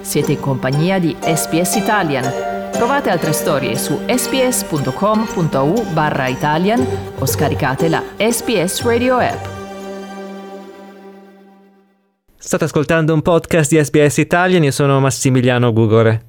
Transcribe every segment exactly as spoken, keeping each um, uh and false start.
Siete in compagnia di S B S Italian. Trovate altre storie su sbs.com.au barra Italian o scaricate la S B S Radio app. State ascoltando un podcast di S B S Italian, io sono Massimiliano Gugore.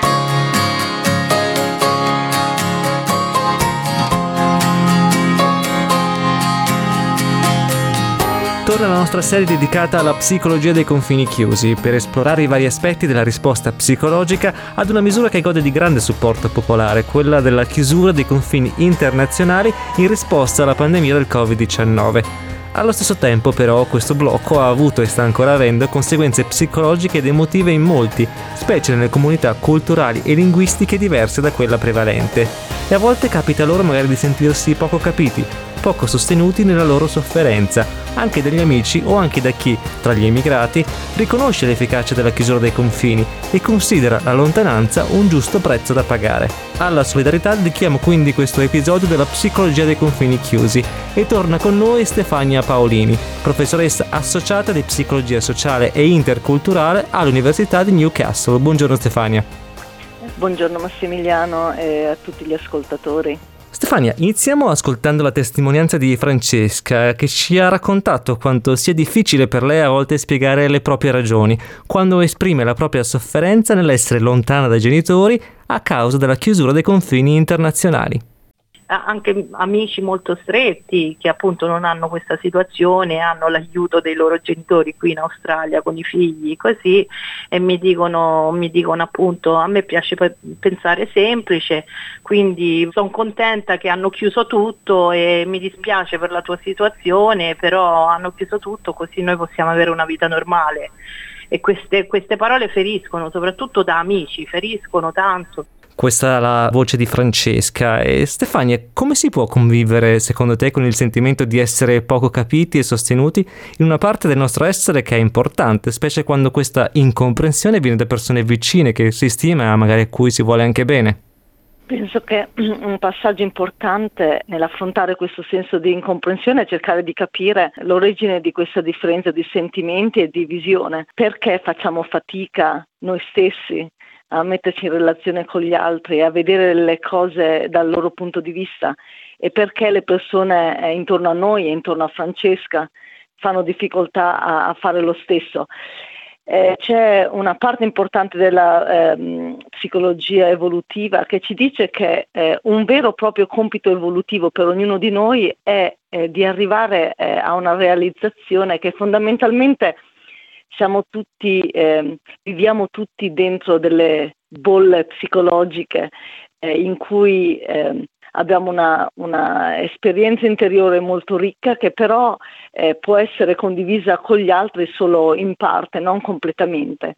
Torna la nostra serie dedicata alla psicologia dei confini chiusi, per esplorare i vari aspetti della risposta psicologica ad una misura che gode di grande supporto popolare, quella della chiusura dei confini internazionali in risposta alla pandemia del covid diciannove. Allo stesso tempo, però, questo blocco ha avuto e sta ancora avendo conseguenze psicologiche ed emotive in molti, specie nelle comunità culturali e linguistiche diverse da quella prevalente. E a volte capita loro magari di sentirsi poco capiti, poco sostenuti nella loro sofferenza, anche dagli amici o anche da chi, tra gli emigrati, riconosce l'efficacia della chiusura dei confini e considera la lontananza un giusto prezzo da pagare. Alla solidarietà dedichiamo quindi questo episodio della psicologia dei confini chiusi e torna con noi Stefania Paolini, professoressa associata di psicologia sociale e interculturale all'Università di Newcastle. Buongiorno Stefania. Buongiorno Massimiliano e a tutti gli ascoltatori. Stefania, iniziamo ascoltando la testimonianza di Francesca, che ci ha raccontato quanto sia difficile per lei a volte spiegare le proprie ragioni, quando esprime la propria sofferenza nell'essere lontana dai genitori a causa della chiusura dei confini internazionali. Anche amici molto stretti che appunto non hanno questa situazione, hanno l'aiuto dei loro genitori qui in Australia con i figli così, e mi dicono, mi dicono appunto a me piace pensare semplice, quindi sono contenta che hanno chiuso tutto e mi dispiace per la tua situazione, però hanno chiuso tutto così noi possiamo avere una vita normale. E queste, queste parole feriscono, soprattutto da amici, feriscono tanto. Questa è la voce di Francesca. E Stefania, come si può convivere secondo te con il sentimento di essere poco capiti e sostenuti in una parte del nostro essere che è importante, specie quando questa incomprensione viene da persone vicine che si stima e magari a cui si vuole anche bene? Penso che un passaggio importante nell'affrontare questo senso di incomprensione è cercare di capire l'origine di questa differenza di sentimenti e di visione. Perché facciamo fatica noi stessi a metterci in relazione con gli altri, a vedere le cose dal loro punto di vista, e perché le persone eh, intorno a noi e intorno a Francesca fanno difficoltà a, a fare lo stesso. Eh, c'è una parte importante della eh, psicologia evolutiva che ci dice che eh, un vero e proprio compito evolutivo per ognuno di noi è eh, di arrivare eh, a una realizzazione che fondamentalmente siamo tutti, eh, viviamo tutti dentro delle bolle psicologiche eh, in cui eh, abbiamo una, una esperienza interiore molto ricca che però eh, può essere condivisa con gli altri solo in parte, non completamente.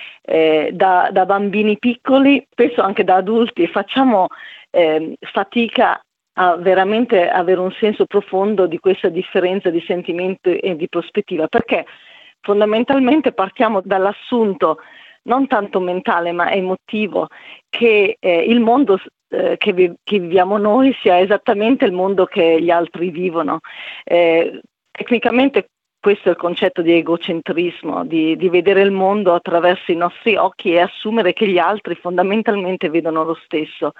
Eh, da, da bambini piccoli, spesso anche da adulti, facciamo eh, fatica a veramente avere un senso profondo di questa differenza di sentimento e di prospettiva, perché fondamentalmente partiamo dall'assunto non tanto mentale ma emotivo che eh, il mondo eh, che, vi- che viviamo noi sia esattamente il mondo che gli altri vivono. Eh, tecnicamente questo è il concetto di egocentrismo, di, di vedere il mondo attraverso i nostri occhi e assumere che gli altri fondamentalmente vedono lo stesso.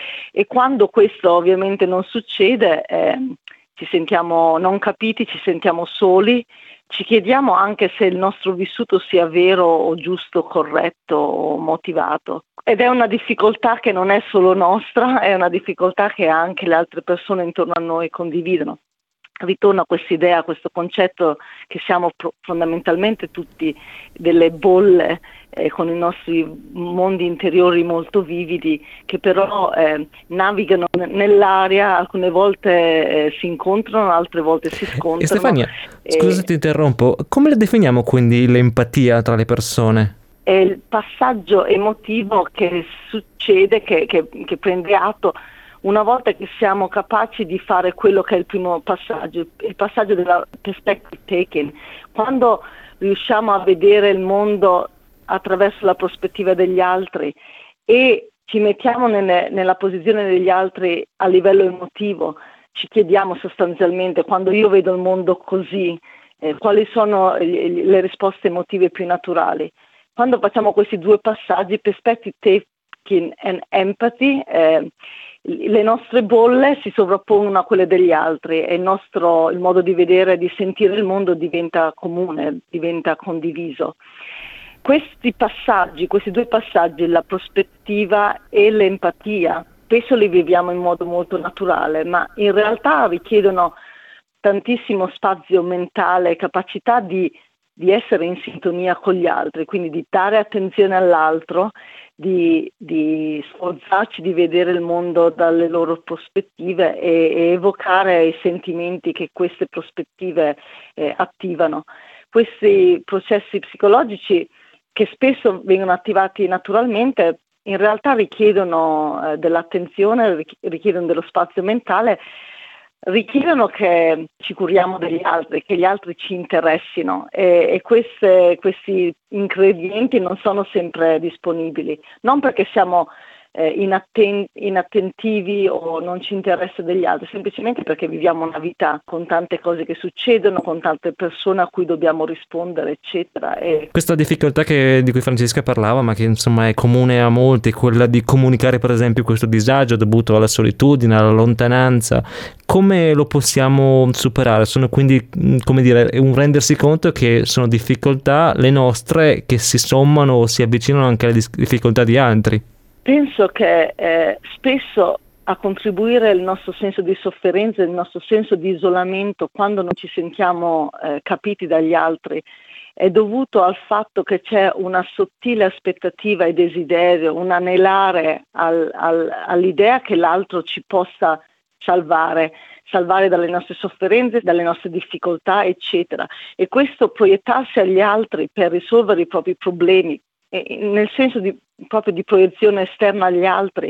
E quando questo ovviamente non succede, eh, ci sentiamo non capiti, ci sentiamo soli. Ci chiediamo anche se il nostro vissuto sia vero o giusto, corretto o motivato. Ed è una difficoltà che non è solo nostra, è una difficoltà che anche le altre persone intorno a noi condividono. Ritorno a questa idea, a questo concetto che siamo pro- fondamentalmente tutti delle bolle eh, con i nostri mondi interiori molto vividi che però eh, navigano n- nell'aria, alcune volte eh, si incontrano, altre volte si scontrano. E Stefania, e... scusa ti interrompo, come le definiamo quindi l'empatia tra le persone? È il passaggio emotivo che succede, che, che, che prende atto una volta che siamo capaci di fare quello che è il primo passaggio, il passaggio della perspective taking, quando riusciamo a vedere il mondo attraverso la prospettiva degli altri e ci mettiamo nelle, nella posizione degli altri a livello emotivo, ci chiediamo sostanzialmente, quando io vedo il mondo così, eh, quali sono le risposte emotive più naturali. quando facciamo questi due passaggi, perspective taking and empathy, eh, le nostre bolle si sovrappongono a quelle degli altri e il nostro il modo di vedere e di sentire il mondo diventa comune, diventa condiviso. Questi passaggi, questi due passaggi, la prospettiva e l'empatia, spesso li viviamo in modo molto naturale, ma in realtà richiedono tantissimo spazio mentale e capacità di, di essere in sintonia con gli altri, quindi di dare attenzione all'altro, di, di sforzarci di vedere il mondo dalle loro prospettive e, e evocare i sentimenti che queste prospettive eh, attivano. Questi processi psicologici, che spesso vengono attivati naturalmente, in realtà richiedono eh, dell'attenzione, richiedono dello spazio mentale, richiedono che ci curiamo degli altri, che gli altri ci interessino e, e queste, questi ingredienti non sono sempre disponibili, non perché siamo eh, inatten- inattentivi o non ci interessa degli altri, semplicemente perché viviamo una vita con tante cose che succedono, con tante persone a cui dobbiamo rispondere, eccetera. E questa difficoltà che, di cui Francesca parlava, ma che insomma è comune a molti, quella di comunicare per esempio questo disagio dovuto alla solitudine, alla lontananza, come lo possiamo superare? Sono quindi, come dire, un rendersi conto che sono difficoltà le nostre che si sommano o si avvicinano anche alle difficoltà di altri. Penso che eh, spesso a contribuire il nostro senso di sofferenza, il nostro senso di isolamento quando non ci sentiamo eh, capiti dagli altri è dovuto al fatto che c'è una sottile aspettativa e desiderio, un anelare al, al, all'idea che l'altro ci possa salvare, salvare dalle nostre sofferenze, dalle nostre difficoltà, eccetera. E questo proiettarsi agli altri per risolvere i propri problemi, nel senso di, proprio di proiezione esterna agli altri,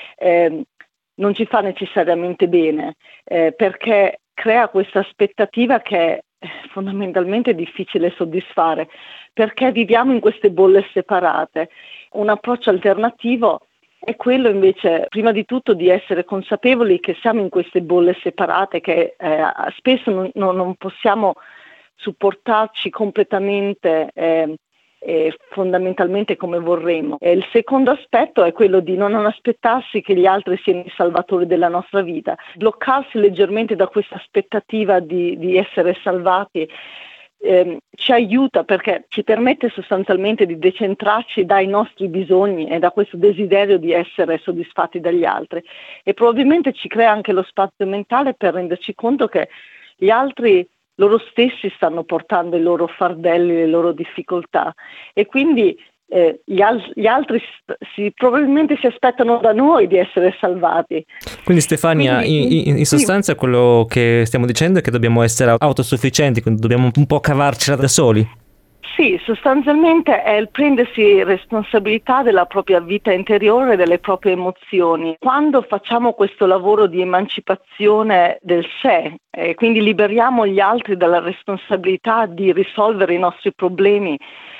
eh, non ci fa necessariamente bene, eh, perché crea questa aspettativa che è fondamentalmente difficile soddisfare, perché viviamo in queste bolle separate. Un approccio alternativo è quello invece, prima di tutto, di essere consapevoli che siamo in queste bolle separate, che eh, spesso non, non possiamo supportarci completamente eh, Eh, fondamentalmente come vorremmo. E il secondo aspetto è quello di non aspettarsi che gli altri siano i salvatori della nostra vita, bloccarsi leggermente da questa aspettativa di, di essere salvati eh, ci aiuta, perché ci permette sostanzialmente di decentrarci dai nostri bisogni e da questo desiderio di essere soddisfatti dagli altri, e probabilmente ci crea anche lo spazio mentale per renderci conto che gli altri loro stessi stanno portando i loro fardelli, le loro difficoltà, e quindi eh, gli, al- gli altri si, probabilmente si aspettano da noi di essere salvati. Quindi Stefania, Quindi, in, in sostanza sì. quello che stiamo dicendo è che dobbiamo essere autosufficienti, quindi dobbiamo un po' cavarcela da soli. Sì, sostanzialmente è il prendersi responsabilità della propria vita interiore e delle proprie emozioni. Quando facciamo questo lavoro di emancipazione del sé, e quindi liberiamo gli altri dalla responsabilità di risolvere i nostri problemi,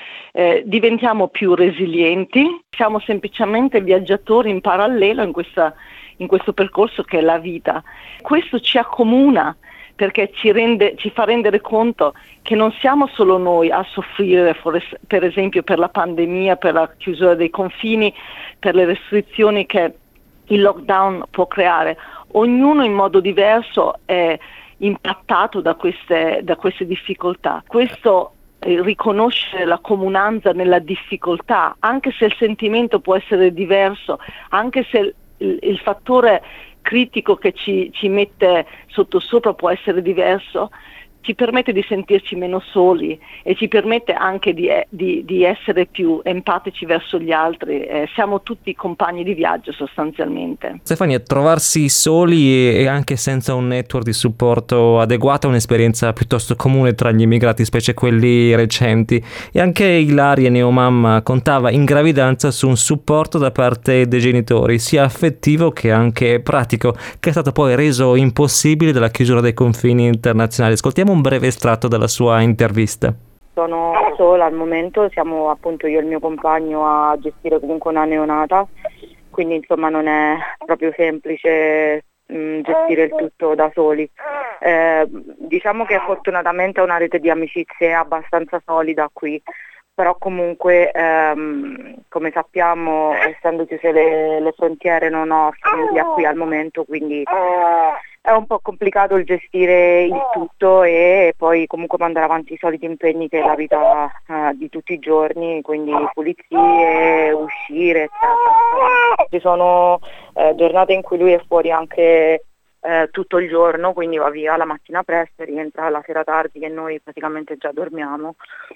eh, diventiamo più resilienti, siamo semplicemente viaggiatori in parallelo in, questa, in questo percorso che è la vita. Questo ci accomuna, perché ci, rende, ci fa rendere conto che non siamo solo noi a soffrire, per esempio per la pandemia, per la chiusura dei confini, per le restrizioni che il lockdown può creare. Ognuno in modo diverso è impattato da queste, da queste difficoltà. Questo eh, riconoscere la comunanza nella difficoltà, anche se il sentimento può essere diverso, anche se il, il, il fattore critico che ci, ci mette sottosopra può essere diverso, ci permette di sentirci meno soli e ci permette anche di, di, di essere più empatici verso gli altri. Eh, siamo tutti compagni di viaggio sostanzialmente. Stefania, trovarsi soli e anche senza un network di supporto adeguato è un'esperienza piuttosto comune tra gli immigrati, specie quelli recenti, e anche Ilaria, neomamma, contava in gravidanza su un supporto da parte dei genitori, sia affettivo che anche pratico, che è stato poi reso impossibile dalla chiusura dei confini internazionali. Ascoltiamo un breve estratto dalla sua intervista. Sono sola al momento, siamo appunto io e il mio compagno a gestire comunque una neonata, quindi insomma non è proprio semplice mh, gestire il tutto da soli. Eh, diciamo che fortunatamente ho una rete di amicizie abbastanza solida qui, però comunque ehm, come sappiamo, essendo chiuse le, le frontiere, non ho famiglia qui al momento, quindi è un po' complicato il gestire il tutto e poi comunque mandare avanti i soliti impegni che è la vita eh, di tutti i giorni, quindi pulizie, uscire, eccetera. Ci sono eh, giornate in cui lui è fuori anche eh, tutto il giorno, quindi va via la mattina presto e rientra la sera tardi, che noi praticamente già dormiamo.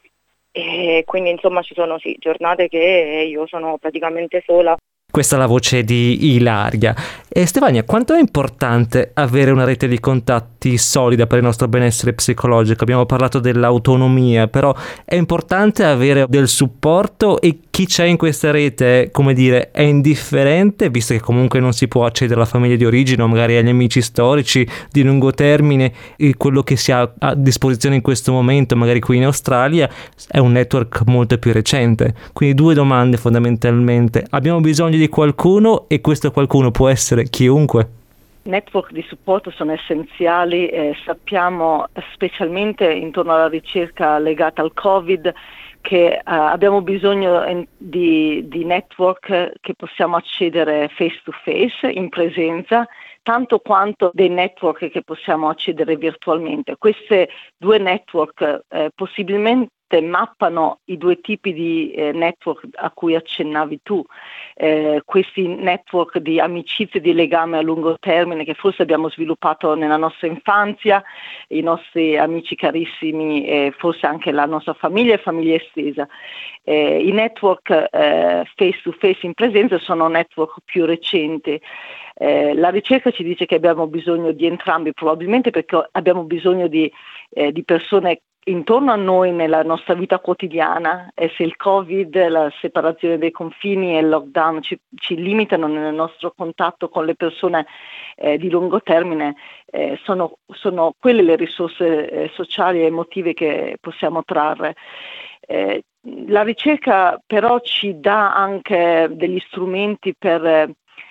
E quindi insomma ci sono sì giornate che io sono praticamente sola. Questa è la voce di Ilaria. E Stefania, quanto è importante avere una rete di contatti solida per il nostro benessere psicologico? Abbiamo parlato dell'autonomia, però è importante avere del supporto, e chi c'è in questa rete, come dire, è indifferente, visto che comunque non si può accedere alla famiglia di origine o magari agli amici storici di lungo termine, e quello che si ha a disposizione in questo momento, magari qui in Australia, è un network molto più recente. Quindi due domande fondamentalmente: abbiamo bisogno di qualcuno, e questo qualcuno può essere chiunque? Network di supporto sono essenziali, eh, sappiamo specialmente intorno alla ricerca legata al Covid che eh, abbiamo bisogno in, di, di network che possiamo accedere face to face, in presenza, tanto quanto dei network che possiamo accedere virtualmente. Queste due network eh, possibilmente mappano i due tipi di eh, network a cui accennavi tu, eh, questi network di amicizie, di legame a lungo termine che forse abbiamo sviluppato nella nostra infanzia, i nostri amici carissimi e forse anche la nostra famiglia e famiglia estesa. Eh, I network eh, face to face in presenza sono network più recenti. Eh, la ricerca ci dice che abbiamo bisogno di entrambi, probabilmente perché abbiamo bisogno di, eh, di persone intorno a noi nella nostra vita quotidiana, e se il Covid, la separazione dei confini e il lockdown ci, ci limitano nel nostro contatto con le persone eh, di lungo termine, eh, sono, sono quelle le risorse eh, sociali e emotive che possiamo trarre. Eh, la ricerca però ci dà anche degli strumenti per eh,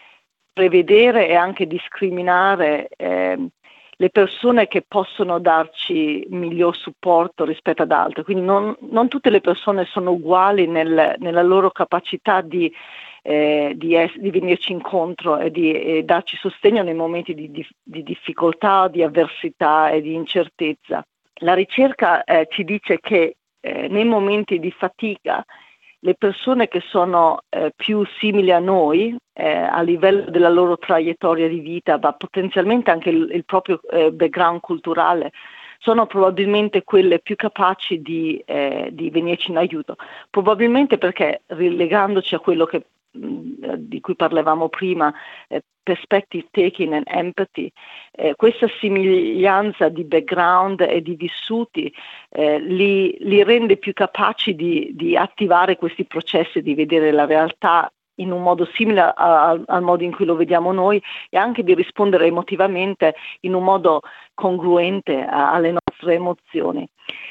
prevedere e anche discriminare eh, le persone che possono darci miglior supporto rispetto ad altre. Quindi non, non tutte le persone sono uguali nel, nella loro capacità di, eh, di, es- di venirci incontro e di e darci sostegno nei momenti di, di, di difficoltà, di avversità e di incertezza. La ricerca eh, ci dice che eh, nei momenti di fatica le persone che sono eh, più simili a noi eh, a livello della loro traiettoria di vita, ma potenzialmente anche il, il proprio eh, background culturale, sono probabilmente quelle più capaci di, eh, di venirci in aiuto. Probabilmente perché, rilegandoci a quello che, mh, di cui parlavamo prima, eh, perspective taking and empathy, eh, questa somiglianza di background e di vissuti eh, li, li rende più capaci di, di attivare questi processi, di vedere la realtà in un modo simile a, a, al modo in cui lo vediamo noi, e anche di rispondere emotivamente in un modo congruente a, alle nostre emozioni.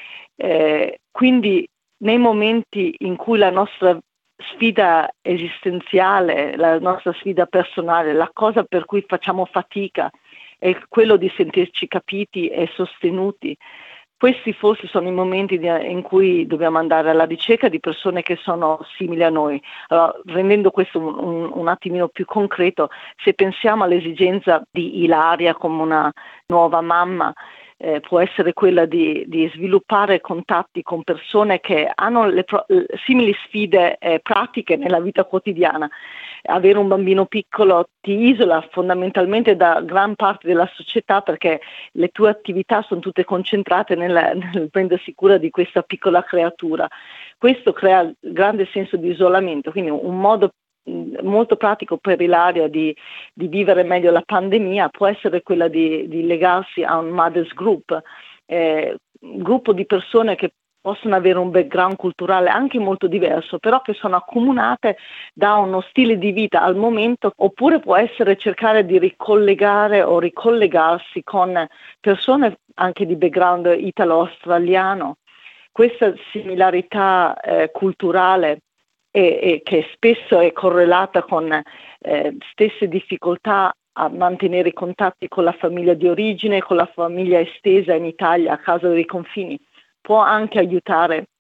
Eh, quindi nei momenti in cui la nostra sfida esistenziale, la nostra sfida personale, la cosa per cui facciamo fatica è quello di sentirci capiti e sostenuti. Questi forse sono i momenti di, in cui dobbiamo andare alla ricerca di persone che sono simili a noi. Allora, rendendo questo un, un, un attimino più concreto, se pensiamo all'esigenza di Ilaria come una nuova mamma, Eh, può essere quella di, di sviluppare contatti con persone che hanno le pro- simili sfide eh, pratiche nella vita quotidiana. Avere un bambino piccolo ti isola fondamentalmente da gran parte della società, perché le tue attività sono tutte concentrate nel, nel prendersi cura di questa piccola creatura. Questo crea grande senso di isolamento, quindi un modo molto pratico per Ilaria di, di vivere meglio la pandemia può essere quella di, di legarsi a un mothers group, eh, un gruppo di persone che possono avere un background culturale anche molto diverso, però che sono accomunate da uno stile di vita al momento, oppure può essere cercare di ricollegare o ricollegarsi con persone anche di background italo-australiano. Questa similarità eh, culturale E, e che spesso è correlata con eh, stesse difficoltà a mantenere i contatti con la famiglia di origine, con la famiglia estesa in Italia a causa dei confini, può anche aiutare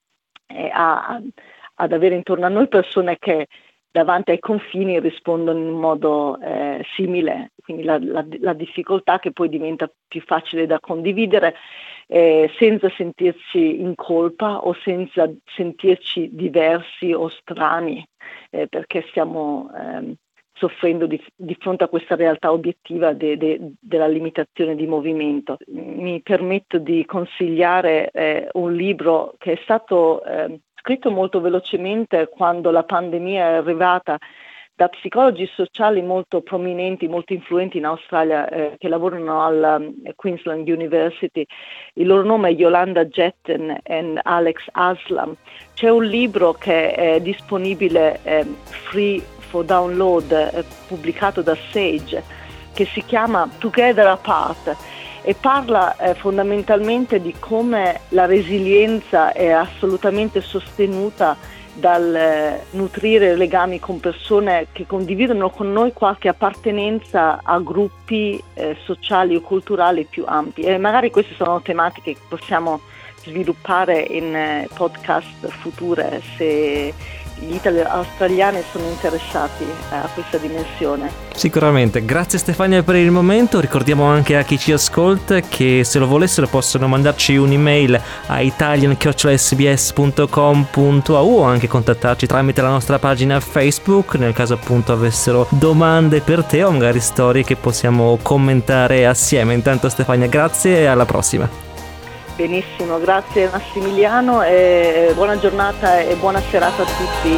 eh, a, ad avere intorno a noi persone che davanti ai confini rispondono in un modo eh, simile, quindi la, la, la difficoltà che poi diventa più facile da condividere eh, senza sentirci in colpa o senza sentirci diversi o strani, eh, perché stiamo eh, soffrendo di, di fronte a questa realtà obiettiva de, de, della limitazione di movimento. Mi permetto di consigliare eh, un libro che è stato eh, scritto molto velocemente quando la pandemia è arrivata, da psicologi sociali molto prominenti, molto influenti in Australia, eh, che lavorano alla Queensland University. Il loro nome è Yolanda Jetten e Alex Aslam. C'è un libro che è disponibile eh, free for download, eh, pubblicato da Sage, che si chiama Together Apart, e parla eh, fondamentalmente di come la resilienza è assolutamente sostenuta dal eh, nutrire legami con persone che condividono con noi qualche appartenenza a gruppi eh, sociali o culturali più ampi, e magari queste sono tematiche che possiamo sviluppare in eh, podcast future se gli itali- australiani sono interessati a questa dimensione. Sicuramente. Grazie Stefania per il momento. Ricordiamo anche a chi ci ascolta che se lo volessero possono mandarci un'email a italian chiocciola s b s punto com punto a u o anche contattarci tramite la nostra pagina Facebook nel caso appunto avessero domande per te o magari storie che possiamo commentare assieme. Intanto Stefania, grazie e alla prossima. Benissimo, grazie Massimiliano, e buona giornata e buona serata a tutti.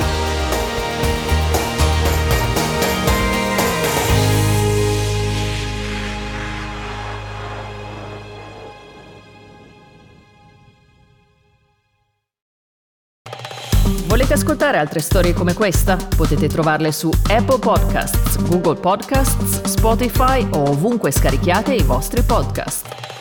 Volete ascoltare altre storie come questa? Potete trovarle su Apple Podcasts, Google Podcasts, Spotify o ovunque scarichiate i vostri podcast.